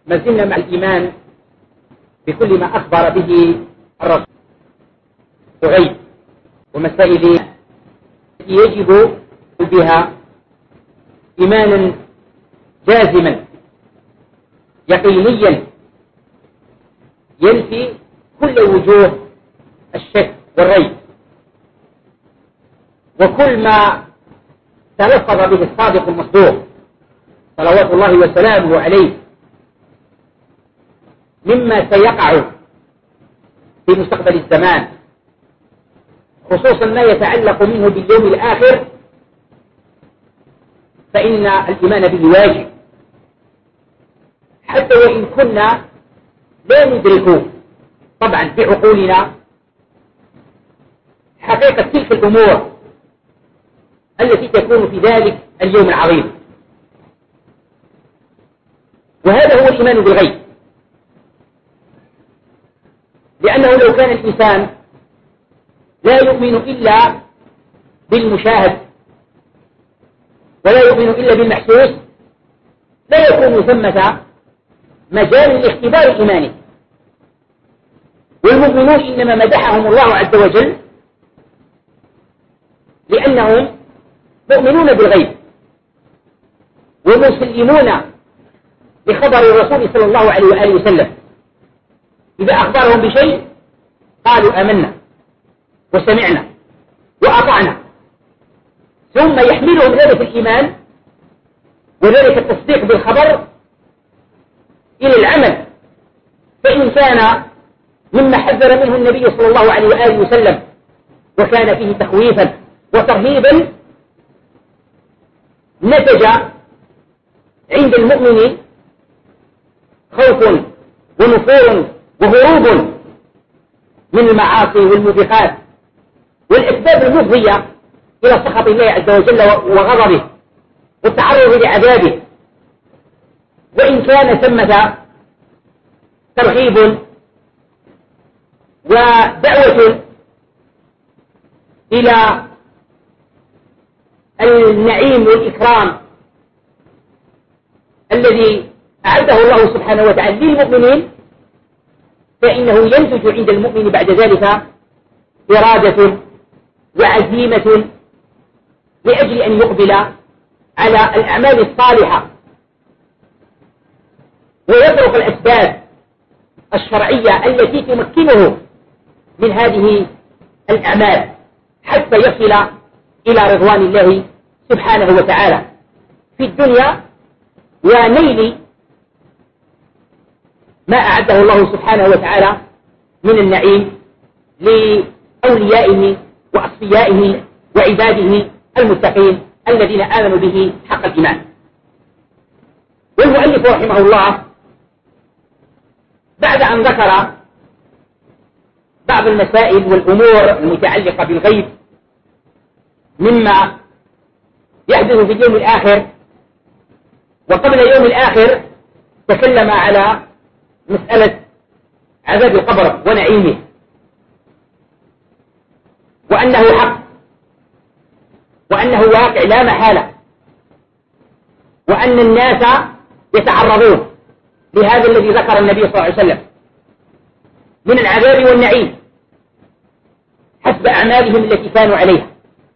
ما زلنا مع الإيمان بكل ما أخبر به الرسول وغيب ومسائل التي يجب بها إيمانا جازما يقينيا ينفي كل وجوه الشك والريب، وكل ما تلفظ به الصادق المصدوق صلوات الله وسلامه عليه مما سيقع في مستقبل الزمان، خصوصا ما يتعلق منه باليوم الآخر، فإن الإيمان به واجب، حتى وإن كنا لا ندرك طبعا بعقولنا حقيقة تلك الأمور التي تكون في ذلك اليوم العظيم. وهذا هو الإيمان بالغيب، لأنه لو كان الإنسان لا يؤمن إلا بالمشاهد ولا يؤمن إلا بالمحسوس لا يكون ثمة مجال لاختبار إيمانه. والمؤمنون إنما مدحهم الله عز وجل لأنهم مؤمنون بالغيب ومسلمون بخبر الرسول صلى الله عليه وآله وسلم، إذا أخبرهم بشيء قالوا آمنا وسمعنا وأطعنا، ثم يحملهم ذلك الإيمان وذلك التصديق بالخبر إلى العمل. فإن كان مما حذر منه النبي صلى الله عليه وآله وسلم وكان فيه تخويفا وترهيبا، نتج عند المؤمن خوف ونفور وهروب من المعاصي والموبقات والأسباب المفضية إلى سخط الله عز وجل وغضبه والتعرض لعذابه. وإن كان ثمة ترغيب ودعوة إلى النعيم والإكرام الذي أعده الله سبحانه وتعالى للمؤمنين، فإنه ينتج عند المؤمن بعد ذلك إرادة وعزيمة لأجل أن يقبل على الأعمال الصالحة ويترك الأسباب الشرعية التي تمكنه من هذه الأعمال حتى يصل إلى رضوان الله سبحانه وتعالى في الدنيا ونيل ما أعده الله سبحانه وتعالى من النعيم لأوليائه وأصفيائه وعباده المتقين الذين آمنوا به حق الإيمان. والمؤلف رحمه الله بعد أن ذكر بعض المسائل والأمور المتعلقة بالغيب مما يحدث في اليوم الآخر، وقبل اليوم الآخر تكلم على مسألة عذاب القبر ونعيمه، وأنه حق وأنه واقع لا محالة، وأن الناس يتعرضون لهذا الذي ذكر النبي صلى الله عليه وسلم من العذاب والنعيم حسب أعمالهم التي كانوا عليها،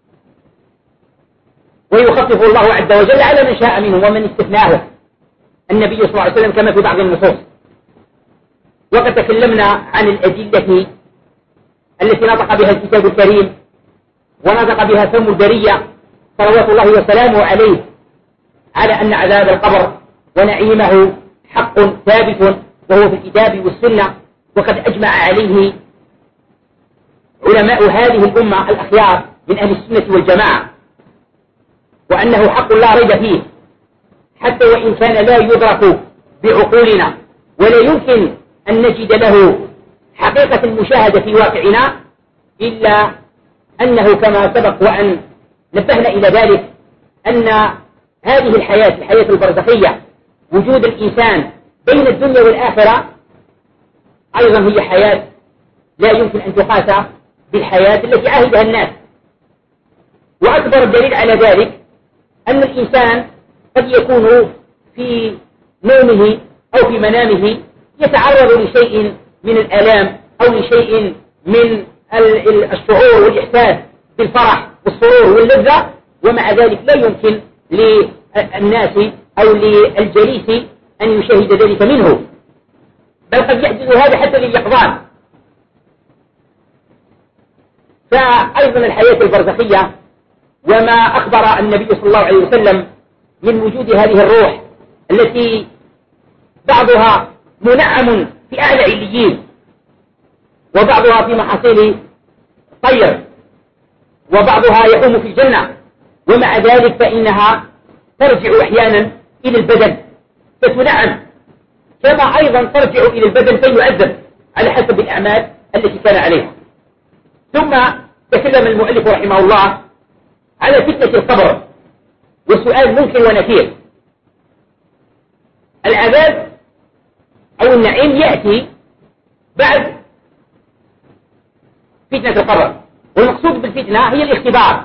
ويخفف الله عز وجل على من شاء منهم ومن استثناه النبي صلى الله عليه وسلم كما في بعض النصوص. وقد تكلمنا عن الأدلة التي نطق بها الكتاب الكريم ونطق بها فم البرية صلوات الله وسلامه عليه على أن عذاب القبر ونعيمه حق ثابت وهو في الكتاب والسنة، وقد أجمع عليه علماء هذه الأمة الأخيار من أهل السنة والجماعة، وأنه حق لا ريب فيه، حتى وإن كان لا يدرك بعقولنا ولا يمكن أن نجد له حقيقة المشاهدة في واقعنا، إلا أنه كما سبق وأن نبهنا إلى ذلك أن هذه الحياة البرزخية وجود الإنسان بين الدنيا والآخرة أيضا هي حياة لا يمكن أن تقاس بالحياة التي عهدها الناس. وأكبر الدليل على ذلك أن الإنسان قد يكون في نومه أو في منامه يتعرض لشيء من الآلام أو لشيء من الشعور والإحساس بالفرح والسرور واللذة، ومع ذلك لا يمكن للناس أو للجليس أن يشاهد ذلك منه، بل قد يحدث هذا حتى لليقظان. فأيضا الحياة البرزخية وما أخبر النبي صلى الله عليه وسلم من وجود هذه الروح التي بعضها منعم في أعلى عليين، وبعضها في محاصيل طير، وبعضها يقوم في الجنة، ومع ذلك فإنها ترجع أحيانا إلى البدن فتنعم، كما أيضا ترجع إلى البدن فيعذب على حسب الأعمال التي كان عليها. ثم تكلم المؤلف رحمه الله على فتنة القبر وسؤال منكر ونكير. العذاب أو النعيم يأتي بعد فتنة القبر، والمقصود بالفتنة هي الاختبار،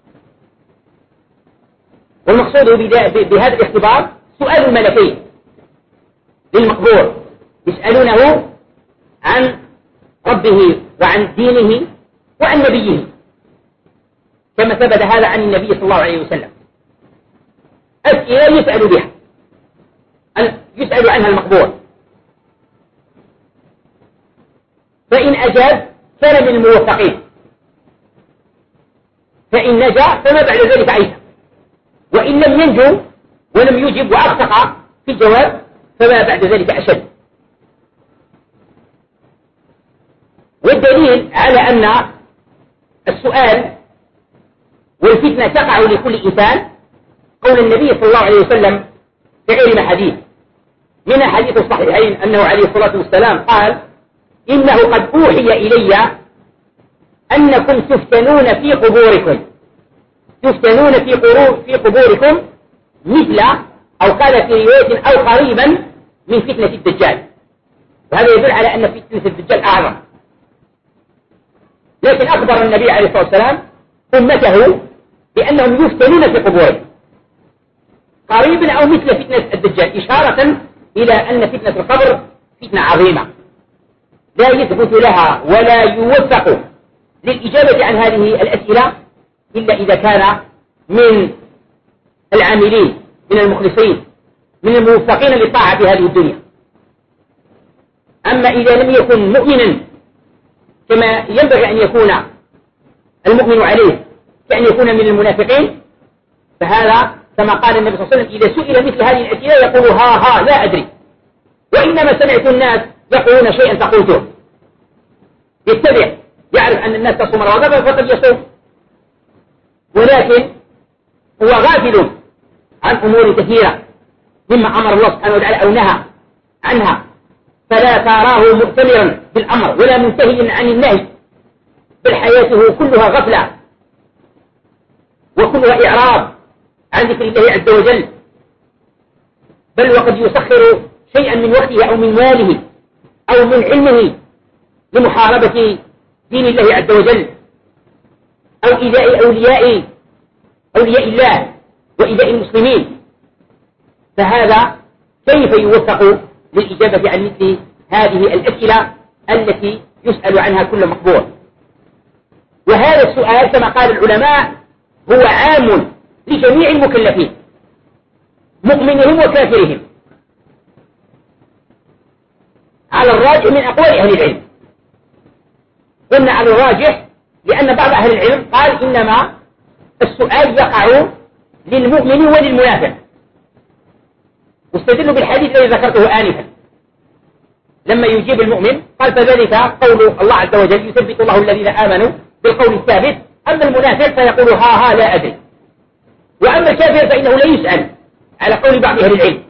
والمقصود بهذا الاختبار سؤال الملكين للمقبور، يسألونه عن ربه وعن دينه وعن نبيه، كما ثبت هذا عن النبي صلى الله عليه وسلم. أسئلة يسأل بها، يسأل عنها المقبور، فإن أجاب كان من الموفقين، فإن نجا فما بعد ذلك أيسر، وإن لم ينجو ولم يجب وأخطأ في الجواب فما بعد ذلك أشد. والدليل على أن السؤال والفتنة تقع لكل إنسان قول النبي صلى الله عليه وسلم في غير حديث من حديث الصحيحين أنه عليه الصلاة والسلام قال: إنه قد أوحي إلي أنكم تفتنون في قبوركم، تفتنون في قبوركم مثل، أو قال في رواية أو قريبا من فتنة الدجال. وهذا يدل على أن فتنة الدجال أعظم، لكن أخبر النبي عليه الصلاة والسلام أمته بأنهم يفتنون في قبورهم قريبا أو مثل فتنة الدجال، إشارة إلى أن فتنة القبر فتنة عظيمة لا يثبت لها ولا يوفق للإجابة عن هذه الأسئلة إلا إذا كان من العاملين، من المخلصين، من الموفقين للطاعة في هذه الدنيا. أما إذا لم يكن مؤمنا كما ينبغي أن يكون المؤمن عليه، كأن يكون من المنافقين، فهذا كما قال النبي صلى الله عليه وسلم: إذا سئل مثل هذه الأسئلة يقول ها لا أدري، وإنما سمعت الناس يقولون شيئا فقلته. يتبع، يعرف أن الناس تصوم رمضان فقد يصوم، ولكن هو غافل عن أمور كثيرة مما أمر الله سبحانه وتعالى أو نهى عنها، فلا تراه مؤتمرا بالأمر ولا منتهيا عن النهي، بل حياته كلها غفلة وكلها إعراض عن ذكر الله عز وجل، بل وقد يسخر شيئا من وقته أو من ماله أو من علمه لمحاربة دين الله عز وجل أو إيذاء أولياء الله وإيذاء المسلمين. فهذا كيف يوفق للإجابة عن مثل هذه الأسئلة التي يسأل عنها كل مقبول؟ وهذا السؤال كما قال العلماء هو عام لجميع المكلفين، مؤمنهم وكافرهم، على الراجح من أقوال أهل العلم. قلنا على الراجح لأن بعض أهل العلم قال إنما السؤال يقع للمؤمن وللمنافق، واستدلوا بالحديث الذي ذكرته آنفا لما يجيب المؤمن قال: فذلك قول الله عز وجل: يثبت الله الذين آمنوا بالقول الثابت. أما المنافق فيقول ها لا أدري. وأما الكافر فإنه لا يسأل على قول بعض أهل العلم،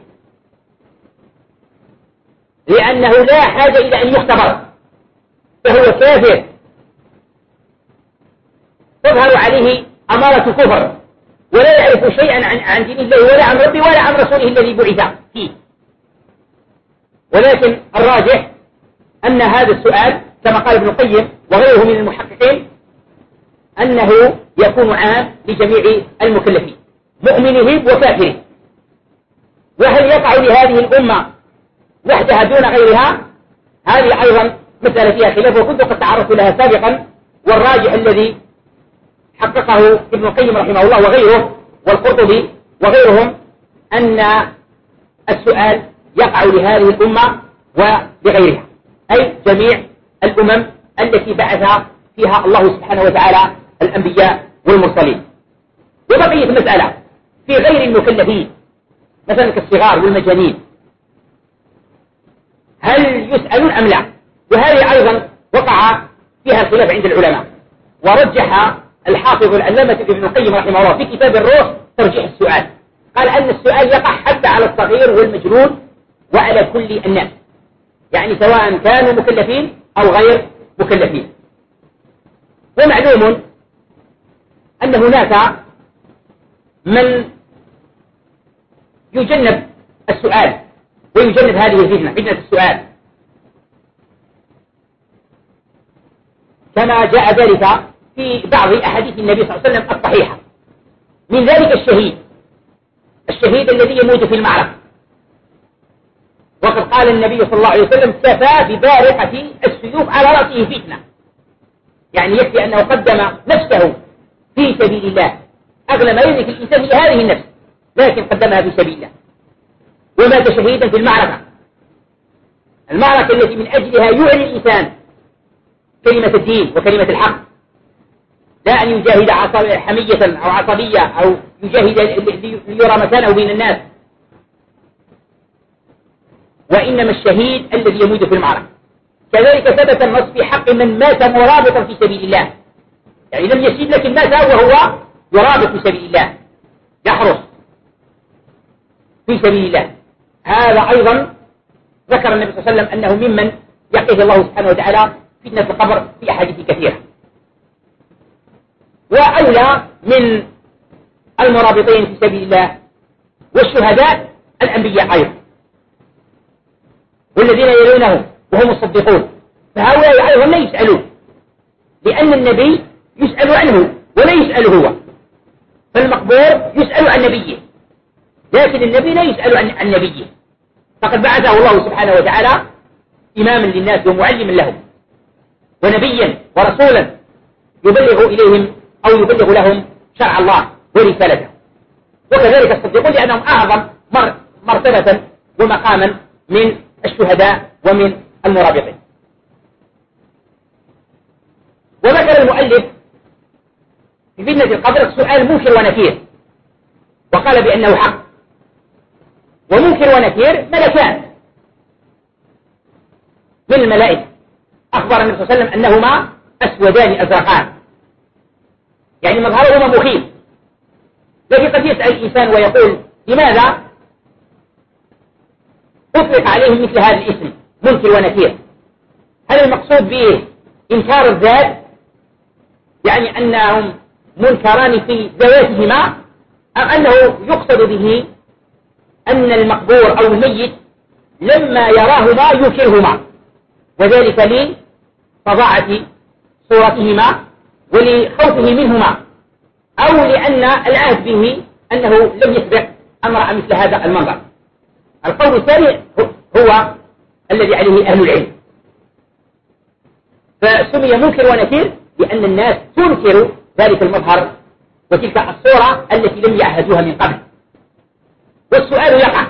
لأنه لا حاجة إلى أن يختبر، فهو كافر تظهر عليه أمارة كفر، ولا يعرف شيئا عن دين الله ولا عن ربه ولا عن رسوله الذي بعث فيه. ولكن الراجح أن هذا السؤال كما قال ابن القيم وغيره من المحققين أنه يكون عام لجميع المكلفين، مؤمنهم وكافرهم. وهل يقع لهذه الأمة وحدها دون غيرها، هذه أيضا مسألة فيها خلاف، وكنت قد تعرضت لها سابقا. والراجح الذي حققه ابن القيم رحمه الله وغيره والقرطبي وغيرهم أن السؤال يقع لهذه الأمة ولغيرها، أي جميع الأمم التي بعث فيها الله سبحانه وتعالى الأنبياء والمرسلين. وبقية مسألة في غير المكلفين مثلا كالصغار والمجانين، هل يسألون أم لا؟ وهذه أيضا وقع فيها الخلاف عند العلماء، ورجح الحافظ العلامة ابن القيم رحمه الله في كتاب الروح ترجيح السؤال، قال أن السؤال يقع حتى على الصغير والمجنون وعلى كل الناس، يعني سواء كانوا مكلفين أو غير مكلفين. ومعلوم أن هناك من يجنب السؤال ويجنب هذه الفتنة، فتنة السؤال، كما جاء ذلك في بعض أحاديث النبي صلى الله عليه وسلم الصحيحة. من ذلك الشهيد الذي يموت في المعركة، وقد قال النبي صلى الله عليه وسلم: كفى ببارقة السيوف على رأسه فتنة، يعني يكفي أنه قدم نفسه في سبيل الله، أغلى ما يملك الإنسان هي هذه النفس، لكن قدمها في سبيل الله ومات شهيدا في المعركة التي من أجلها يعلن الإنسان كلمة الدين وكلمة الحق، لا أن يجاهد حمية أو عصبية أو يجاهد ليرى مكانه بين الناس، وإنما الشهيد الذي يموت في المعركة. كذلك ثبت النص في حق من مات مرابطا في سبيل الله، يعني لم يشهد لكن مات وهو يرابط في سبيل الله، يحرس في سبيل الله. هذا أيضا ذكر النبي صلى الله عليه وسلم أنه ممن يقيه الله سبحانه وتعالى فتنة القبر في أحاديث كثيرة. وأولى من المرابطين في سبيل الله والشهداء الأنبياء أيضا، والذين يلونهم وهم الصديقون، فهؤلاء أيضا لا يسألون، لأن النبي يسأل عنه ولا يسأل هو، فالمقبور يسأل عن نبيه، لكن النبي لا يسأل عن نبيه، فقد بعثه الله سبحانه وتعالى إماما للناس ومعلما لهم ونبيا ورسولا يبلغ إليهم أو يبلغ لهم شرع الله ورسالته. وكذلك الصديقون لأنهم أعظم مرتبة ومقاما من الشهداء ومن المرابطين. وذكر المؤلف في فتنة القبر سؤال منكر ونكير، وقال بأنه حق. ومنكر ونكير ملكان من الملائكة، أخبر النبي صلى الله عليه وسلم أنهما أسودان أزرقان، يعني مظهرهما مخيف، لكن قد يسأل الإنسان ويقول: لماذا أطلق عليهم مثل هذا الاسم منكر ونكير؟ هل المقصود به إنكار الذات، يعني أنهم منكران في ذواتهما، أم أنه يقصد به أن المقبور أو الميت لما يراهما ينكرهما، وذلك لفظاعة صورتهما ولخوفه منهما، أو لأن العهد به أنه لم يسبق أن رأى مثل هذا المنظر؟ القول الثاني هو الذي عليه أهل العلم، فسمي منكر ونكير لأن الناس تنكر ذلك المظهر وتلك الصورة التي لم يعهدوها من قبل. والسؤال يقع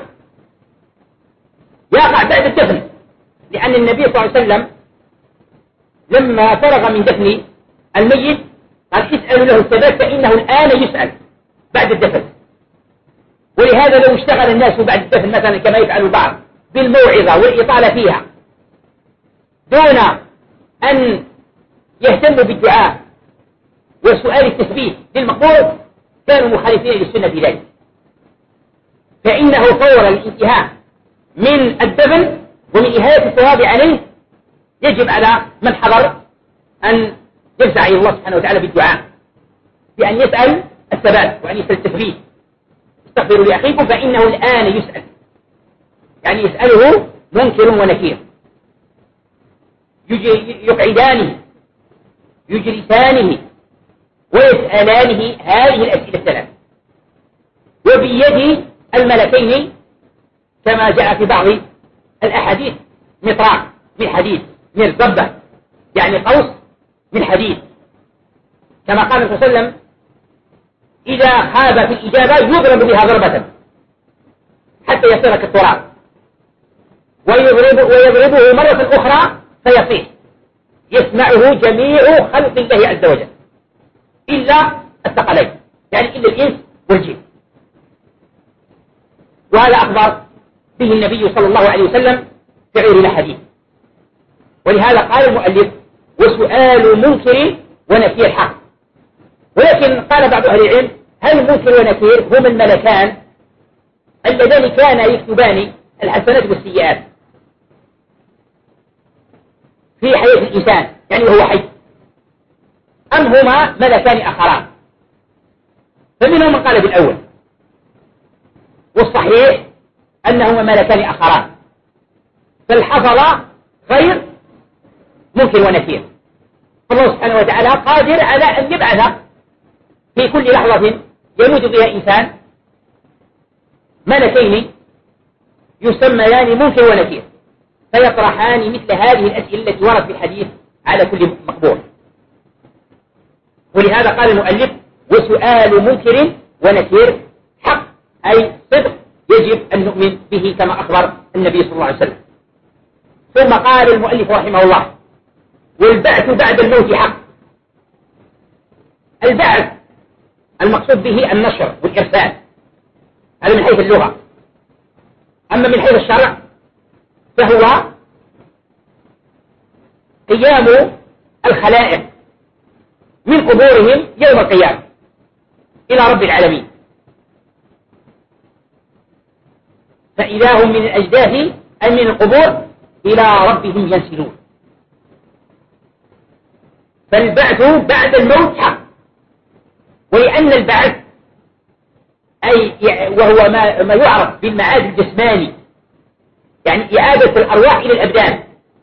بعد الدفن، لأن النبي صلى الله عليه وسلم لما فرغ من دفن الميت قال: اسألوا له الثبات فإنه الآن يسأل بعد الدفن. ولهذا لو اشتغل الناس بعد الدفن مثلا كما يفعل البعض بالموعظة والإطالة فيها دون أن يهتموا بالدعاء وسؤال التثبيت للمقبور، كانوا مخالفين للسنة في ذلك، فإنه فور الانتهاء من الدفن ومن إهانة الثواب عليه يجب على من حضر أن يفزع إلى الله سبحانه وتعالى بالدعاء، بأن يسأل الثبات وأن يسأل التثبيت. استغفروا لأخيكم فإنه الآن يسأل، يعني يسأله منكر ونكير، يقعدانه يجلسانه ويسألانه هذه الأسئلة الثلاث، وبيد الملكين كما جاء في بعض الأحاديث مطراق من حديد، مرزبة يعني قوس من حديد، كما قال النبي صلى الله عليه وسلم: إذا خاب في الإجابة يضرب بها ضربة حتى يصير كالتراب، ويضربه مرة أخرى فيصيح، يسمعه جميع خلق الله عز وجل إلا الثقلين، يعني إلا الإنس والجن. وهذا أخبر به النبي صلى الله عليه وسلم في غير الحديث. ولهذا قال المؤلف: وسؤال منكر ونكير حق. ولكن قال بعض أهل العلم: هل منكر ونكير هما الملكان اللذان كانا يكتبان الحسنات والسيئات في حياة الإنسان يعني وهو حي، أم هما ملكان آخران؟ فمنهم من قال بالأول، والصحيح أنهما ملكان آخران، فالحفظ غير منكر ونكير، فالله سبحانه وتعالى قادر على أن يبعث في كل لحظة يموت بها إنسان ملكين يسميان منكر ونكير، فيطرحان مثل هذه الأسئلة التي وردت في الحديث على كل مقبول. ولهذا قال المؤلف: وسؤال منكر ونكير حق، أي صدق يجب أن نؤمن به كما أخبر النبي صلى الله عليه وسلم. ثم قال المؤلف رحمه الله: والبعث بعد الموت حق. البعث المقصود به النشر والإرسال، هذا من حيث اللغة. أما من حيث الشرع فهو قيام الخلائق من قبورهم يوم القيامة إلى رب العالمين، فإذا هم من الأجداث أي من القبور إلى ربهم ينسلون. فالبعث بعد الموت حق، ولأن البعث أي وهو ما يعرف بالمعاد الجسماني، يعني إعادة الأرواح إلى الأبدان،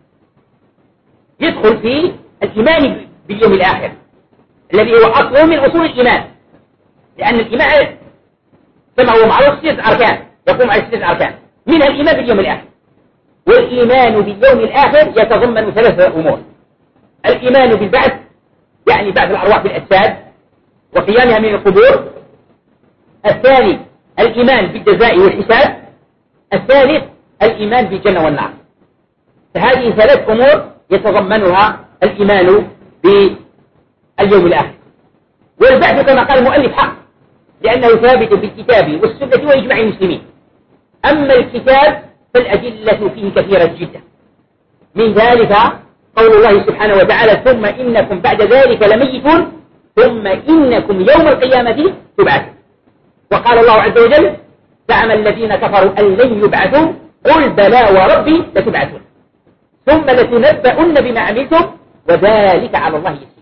يدخل في الإيمان باليوم الآخر الذي هو أصل من أصول الإيمان، لأن الإيمان كما هو معروف 6 أركان، يقوم على 6 أركان، منها الإيمان باليوم الآخر. والإيمان باليوم الآخر يتضمن 3 أمور: الإيمان بالبعث يعني بعث الأرواح بالأجساد وقيامها من القبور، الثاني الإيمان بالجزاء والحساب، الثالث الإيمان بالجنة والنار. فهذه 3 أمور يتضمنها الإيمان باليوم الآخر. والبعث كما قال المؤلف حق، لأنه ثابت بالكتاب والسنة وإجماع المسلمين. أما الكتاب فالأدلة فيه كثيرة جدا، من ذلك قول الله سبحانه وتعالى: ثم إنكم بعد ذلك لميتون ثم إنكم يوم القيامة تبعثون. وقال الله عز وجل: زعم الذين كفروا أن لن يبعثوا قل بلى وربي لتبعثون ثم لتنبؤن بما عملتم وذلك على الله يسير.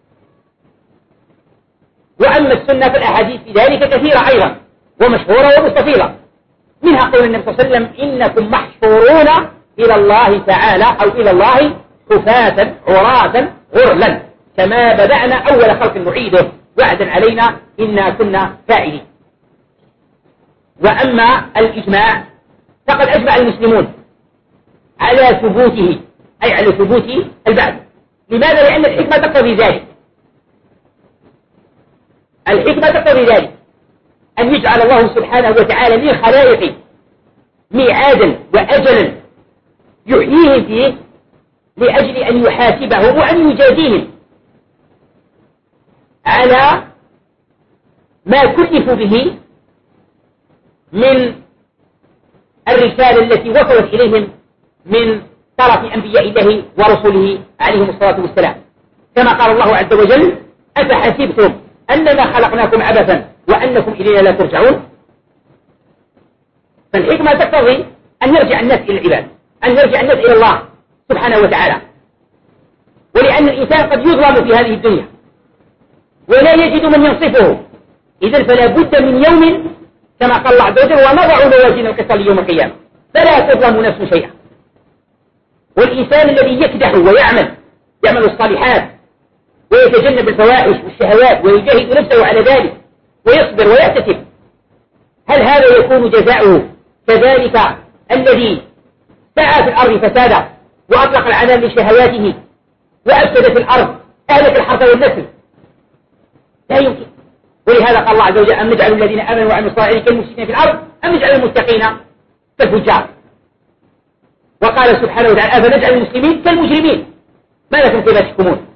وأما السنة فالأحاديث في ذلك كثيرة أيضا ومشهورة ومستفيضة، منها قول النبي صلى الله عليه وسلم: إنكم محشورون إلى الله تعالى أو إلى الله حفاة عراة غرلا كما بدأنا أول خلق نعيده وعدا علينا إنا كنا فاعلين. وأما الإجماع فقد أجمع المسلمون على ثبوته، أي على ثبوت البعث. لماذا؟ لأن الحكمة تقتضي ذلك. الحكمة تقتضي ذلك أن يجعل الله سبحانه وتعالى للخلائق ميعادا وأجلا يحييهم فيه لأجل أن يحاسبهم وأن يجازيهم على ما كلفوا به من الرسالة التي وصلت إليهم من طرف أنبياء الله ورسله عليهم الصلاة والسلام، كما قال الله عز وجل: أفحسبتم أنما خلقناكم عبثا وأنكم إلينا لا ترجعون. فالحكمة تقتضي أن يرجع الناس إلى العباد، أن يرجع الناس إلى الله سبحانه وتعالى. ولأن الإنسان قد يظلم في هذه الدنيا ولا يجد من ينصفه، إذن فلا بد من يوم كما قال الله عز وجل: ونضع موازين القسط ليوم القيامة فلا تظلم نفس شيئا. والإنسان الذي يكدح ويعمل الصالحات ويتجنب الفواحش والشهوات ويجاهد نفسه على ذلك ويصبر ويحتسب، هل هذا يكون جزاؤه كذلك الذي سعى في الأرض فسادا وأطلق العنان لشهواته وأفسد في الأرض أهلك الحرث والنسل، لا يمكن. ولهذا قال الله عز وجل: أم نجعل الذين آمنوا وعملوا الصالحات كالمفسدين في الأرض أم نجعل المتقين كالفجار. وقال سبحانه وتعالى: أفنجعل المسلمين كالمجرمين ما لكم كيف تحكمون.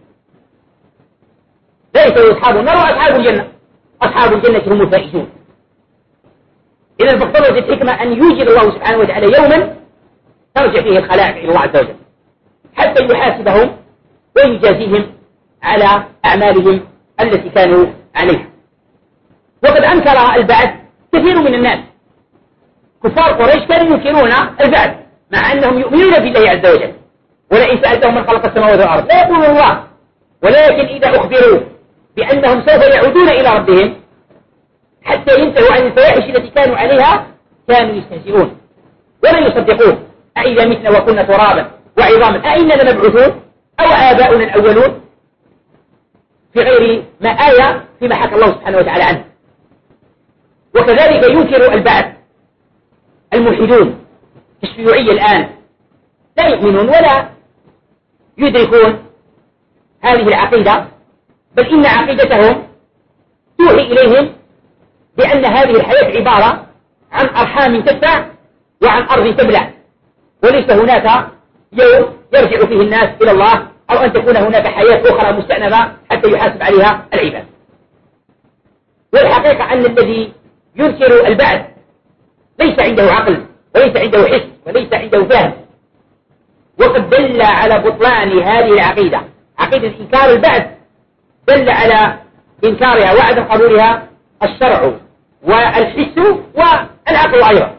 لا يستوي أصحاب النار وأصحاب الجنة، أصحاب الجنة هم الفائزون. إذا فاقتضت الحكمة أن يوجد الله سبحانه وتعالى يوما ترجع فيه الخلائق إلى الله عز وجل حتى يحاسبهم ويجازيهم على أعمالهم التي كانوا عليها. وقد أنكر البعث كثير من الناس. كفار قريش كانوا ينكرون البعث مع أنهم يؤمنون بالله عز وجل، ولئن سألتهم من خلق السماوات والأرض لا يقولون الله، ولكن إذا أخبروا بأنهم سوف يعودون إلى ربهم حتى ينتهوا عن الفواحش التي كانوا عليها كانوا يستهزئون ولا يصدقون. أئذا متنا وكنا ترابا وعظاما أئنا لمبعوثون أو آباؤنا الأولون، في غير ما آية فيما حكى الله سبحانه وتعالى عنه. وكذلك ينكر البعث الملحدون الشيوعية الآن، لا يؤمنون ولا يدركون هذه العقيدة، بل إن عقيدتهم توحي إليهم بأن هذه الحياة عبارة عن أرحام تدفع وعن أرض تبلع، وليس هناك يوم يرجع فيه الناس إلى الله، أو أن تكون هناك حياة أخرى مستأنفة حتى يحاسب عليها العباد. والحقيقة أن الذي ينكر البعث ليس عنده عقل وليس عنده حس وليس عنده فهم، وقد دل على بطلان هذه العقيدة، عقيدة إنكار البعث، دل على إنكارها وعدم قبولها الشرع والحس والعقل أيضا.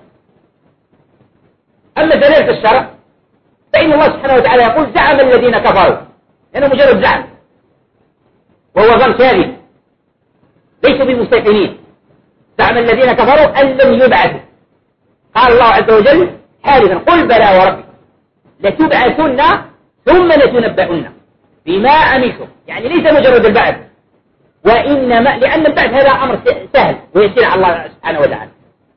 أما دلالة الشرع فإن الله سبحانه وتعالى يقول: زعم الذين كفروا، لأنه مجرد زعم وهو ظن كاذب، ليسوا بمستيقنين. زعم الذين كفروا أن لم يبعثوا. قال الله عز وجل حادثا: قل بلى وربي لتبعثن ثم لتنبؤن بما عملتم، يعني ليس مجرد البعث، وإنما لأن البعث هذا أمر سهل ويسير على الله سبحانه وتعالى.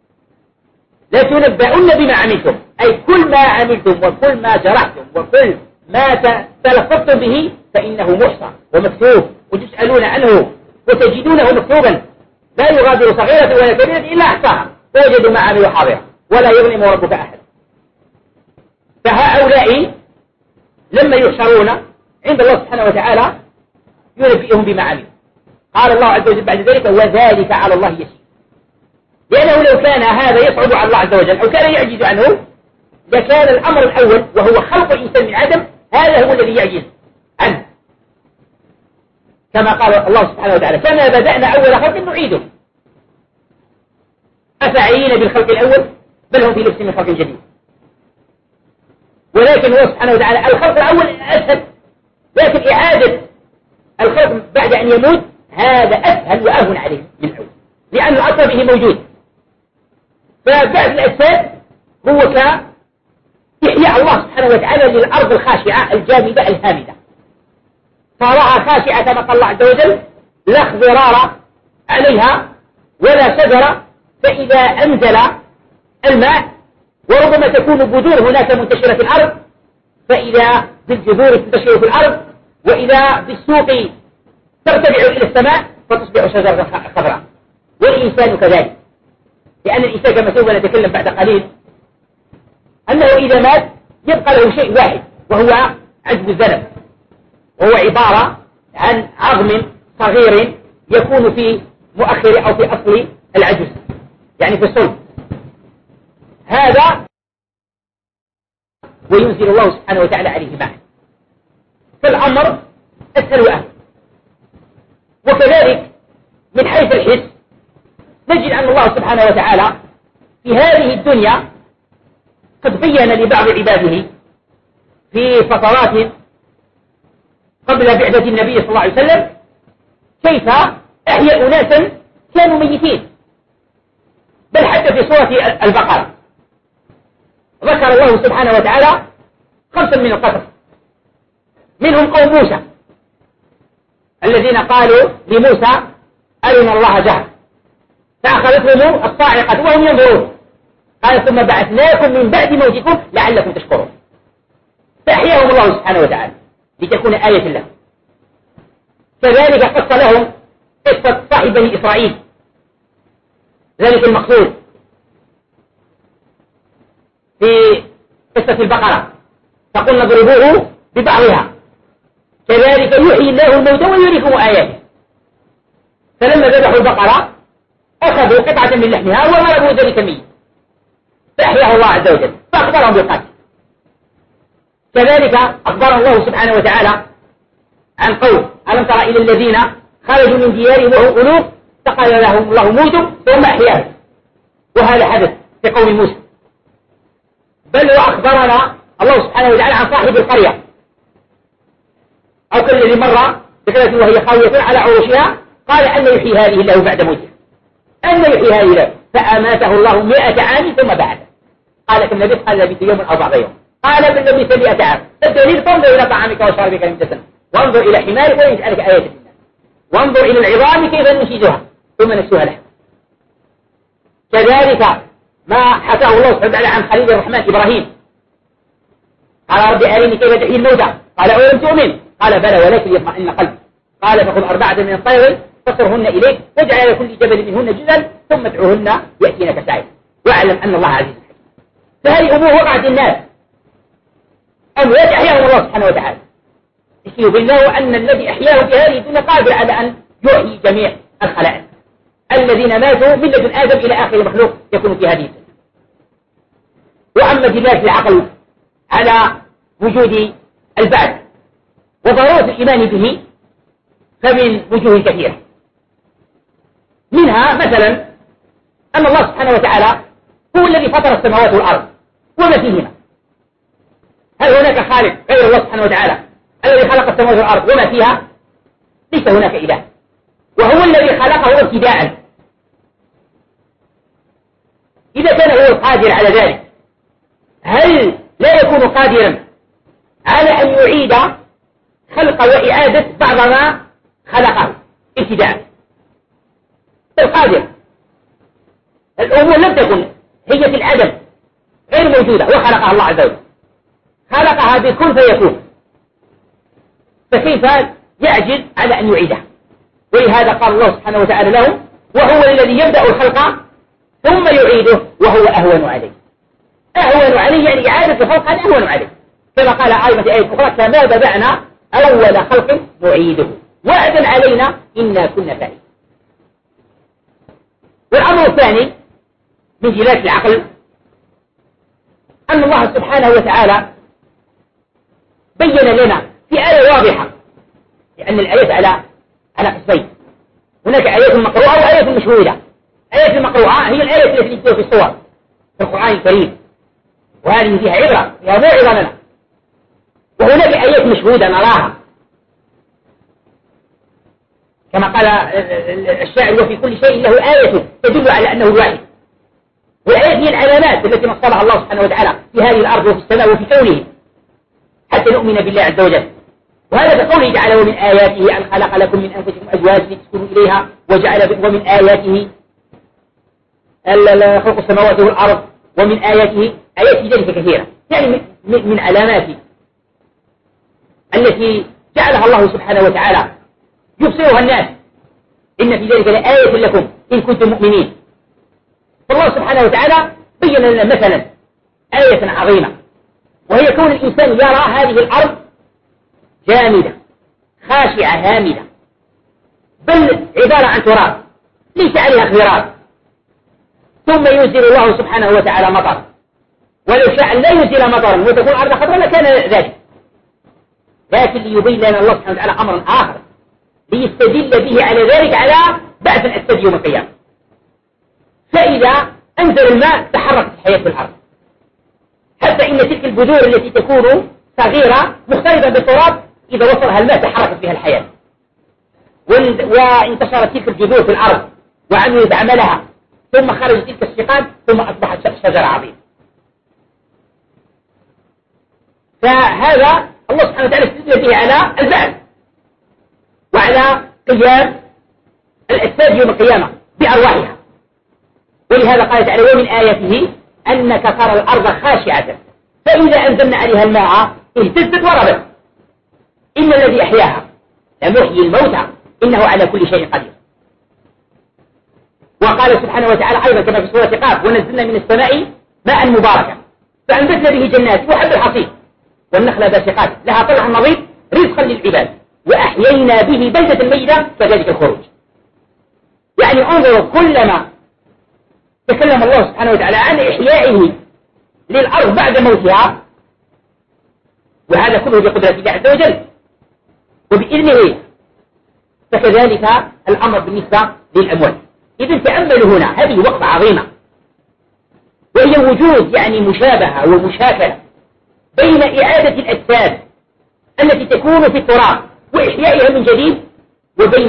لتنبؤن بما عملتم، أي كل ما عملتم وكل ما جرحتم وكل ما تلفظتم به فإنه محصى ومكتوب وتسألون عنه وتجدونه مكتوبا لا يغادر صغيرة ولا كبيرة إلا أحصاها ووجدوا ما عملوا حاضرا ولا يظلم ربك أحد. فهؤلاء لما يحشرون عند الله سبحانه وتعالى ينبئهم بما عملوا. قال الله عز وجل بعد ذلك: وذلك على الله يسير. لأنه لو كان هذا يصعب على الله عز وجل أو كان يعجز عنه لكان الأمر الأول وهو خلق الإنسان من عدم هذا هو الذي يعجز عنه، كما قال الله سبحانه وتعالى: كما بدأنا أول خلق نعيده أفعيين بالخلق الأول بل هم في لبس من خلق جديد. ولكن الله سبحانه وتعالى الخلق الأول أسهل، لكن إعادة الخلق بعد أن يموت هذا أسهل وأهون عليه من الأول، لأن الأصل به موجود. فبعد الأسباب هو كإحياء الله سبحانه وتعالى للأرض الخاشعة الجامدة الهامدة، صارها خاشعة كما قال الله عز وجل: لا اخضرار عليها ولا شجر، فإذا أنزل الماء وربما تكون بذور هناك منتشرة في الأرض، فإذا بالجذور تنتشر في الأرض، وإذا بالسوق ترتفع إلى السماء فتصبح شجرة خضراء. والإنسان كذلك، لأن الإنسان كما سوف نتكلم بعد قليل أنه إذا مات يبقى له شيء واحد وهو عجب الذنب، وهو عبارة عن عظم صغير يكون في مؤخر أو في أصل العجز، يعني في الصلب. هذا وينزل الله سبحانه وتعالى عليه معه، فالأمر أسهل وأهل. وكذلك من حيث الحس نجد أن الله سبحانه وتعالى في هذه الدنيا قد بين لبعض عباده في فترات قبل بعثة النبي صلى الله عليه وسلم كيف أحيا أناسا كانوا ميتين. بل حتى في سورة البقرة ذكر الله سبحانه وتعالى 5 من القصص، منهم قوم موسى الذين قالوا لموسى: أرنا الله جهرة، فأخذتهم الصاعقة وهم ينظرون، قال ثم بعثناكم من بعد موتكم لعلكم تشكرون. فأحياهم الله سبحانه وتعالى لتكون آية لهم. كذلك قص لهم قصة صاحب بني إسرائيل، ذلك المقصود في قصة البقرة، فقلنا اضربوه ببعضها كذلك يحيي الله الموتى ويريكم آياته. فلما ذبحوا البقرة أخذوا قطعة من لحمها وضربوا ذلك ميت، فأحياه الله عز وجل فأخبرهم بالقتل. كذلك أخبر الله سبحانه وتعالى عن قول ألم تر إلى الذين خرجوا من ديارهم وهم ألوف فقال لهم الله موتوا ثم أحياهم، وهذا حدث في قوم موسى. بل وأخبرنا الله سبحانه وتعالى عن صاحب القرية، أو كالذي مر بقرية وهي خاوية على عروشها قال أن يحيي هذه الله بعد موتها، أن يحيي هذه الله، فأماته الله 100 عام ثم بعثه. قال كم لبثت؟ قال لبثت يوم أو بعض يوم. قال بل لبثت 100 عام. فالدليل فانظر إلى طعامك وشرابك لم تسنه، وانظر إلى حمارك ولنجعلك آية للناس، وانظر إلى العظام كيف ننشزها ثم نكسوها لحم. كذلك ما حكاه الله سبحانه وتعالى عن خليل الرحمن إبراهيم، قال رب أرني كيف تحيي الموتى، قال أولم تؤمن؟ قال بلى ولكن يطمئن قلبي. قال فخذ 4 من الطير فصرهن إليك واجعل على كل جبل منهن جزءا ثم ادعوهن يأتينك سعيا واعلم أن الله عزيز حكيم. فهذه أمور وقعت الناس أموات أحياهم الله سبحانه وتعالى يبين له أن الذي أحياه في هذه الدنيا قادر على أن يحيي جميع الخلائق الذين ماتوا من لدن آدم إلى آخر مخلوق يكون في هذه الدنيا. وأما دلالة العقل على وجود البعث وضرورة الإيمان به فمن وجوه كثيرة، منها مثلا أن الله سبحانه وتعالى هو الذي فطر السماوات والأرض وما فيهما. هل هناك خالق غير الله سبحانه وتعالى الذي خلق السماوات والأرض وما فيها؟ ليس هناك إله، وهو الذي خلقه ابتداء. إذا كان هو القادر على ذلك هل لا يكون قادرا على أن يعيد خلق وإعادة بعض ما خلقه ابتداء؟ القادر. الأمور لم تكن هي في العدم غير موجودة وخلقها الله عز وجل، خلقها بكل فيكون، فكيف يعجز على أن يعيدها؟ ولهذا قال الله سبحانه وتعالى له وهو الذي يبدأ الخلق ثم يعيده وهو أهون عليه. أهون عليه يعني إعادة الخلق هذا أهون عليه، كما قال أيضا في آية أخرى كما بدأنا أول خلق نعيده وعدا علينا إنا كنا فاعلين. والأمر الثاني من دلالة العقل أن الله سبحانه وتعالى بين لنا في آية واضحة، لأن الآيات على قسمين، هناك آيات مقروءة وآيات مشهودة. آيات المقروءة هي الآيات التي تجد في الصور في القرآن الكريم، وهذه فيها عبرة، فيها موعظة لنا. وهناك آيات مشهودة نراها كما قال الشاعر وفي كل شيء له آية تدل على أنه الواحد. والآيات هي العلامات التي نصبها الله سبحانه وتعالى في هذه الأرض وفي السماء وفي كونه حتى نؤمن بالله عز وجل. وهذا بقوله تعالى ومن آياته أن خلق لكم من أنفسكم أزواجا لتسكنوا إليها وجعل ومن آياته خلق السماوات والأرض ومن آياته آيات ذلك كثيرة، يعني من علاماته التي جعلها الله سبحانه وتعالى يبصرها الناس، إن في ذلك لآية لكم إن كنتم مؤمنين. فالله سبحانه وتعالى بين لنا مثلا آية عظيمة، وهي كون الإنسان يرى هذه الأرض جامدة خاشعة هامدة، بل عبارة عن تراب ليس عليها خضرات، ثم ينزل الله سبحانه وتعالى مطر، ولو شاء لا ينزل مطرا وتكون الأرض خضراء لكان ذلك، لكن ليبين لنا الله سبحانه وتعالى أمرا آخر ليستدل به على ذلك على بعث الأجساد يوم القيامة. فإذا أنزل الماء تحركت الحياة في الأرض، حتى إن تلك البذور التي تكون صغيرة مختلطة بالتراب إذا وصلها الماء تحركت بها الحياة، وانتشرت تلك الجذور في الأرض وعملت عملها، ثم خرجت تلك السقام ثم أصبحت شجرة عظيمة. فهذا الله سبحانه وتعالى استدل به على البعث وعلى قيام الأجساد يوم القيامة بأرواحها. ولهذا قال تعالى ومن آياته أنك ترى الأرض خاشعة فإذا أنزلنا عليها الماء اهتزت وربت. إن الذي أحياها لمحيي الموتى إنه على كل شيء قدير. وقال سبحانه وتعالى أيضا كما في سورة قاف: ونزلنا من السماء ماء مباركا فأنبتنا به جنات وحب الحصيد والنخل باسقات لها طلع نضيد رزقا للعباد وأحيينا به بلدة ميتة كذلك الخروج. يعني انظروا، كلما تكلم الله سبحانه وتعالى عن إحيائه للأرض بعد موتها، وهذا كله بقدرة الله عز وجل وبإذنه، فكذلك الأمر بالنسبة للأموات. إذن تأملوا هنا هذه وقفة عظيمة، وهي وجود يعني مشابهة ومشاكلة بين إعادة الأجساد التي تكون في التراب وإحيائها من جديد، وبين